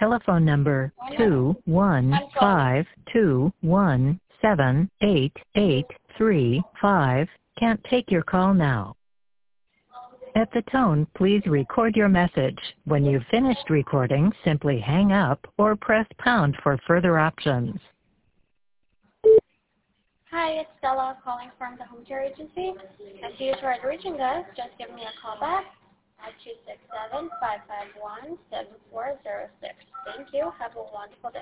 telephone number 21521788835 can't take your call now. At the tone, please record your message. When you've finished recording, simply hang up or press pound for further options. Hi, it's Stella calling from the home care agency. If you tried reaching us, just give me a call back at 267-551-7406. Thank you. Have a wonderful day.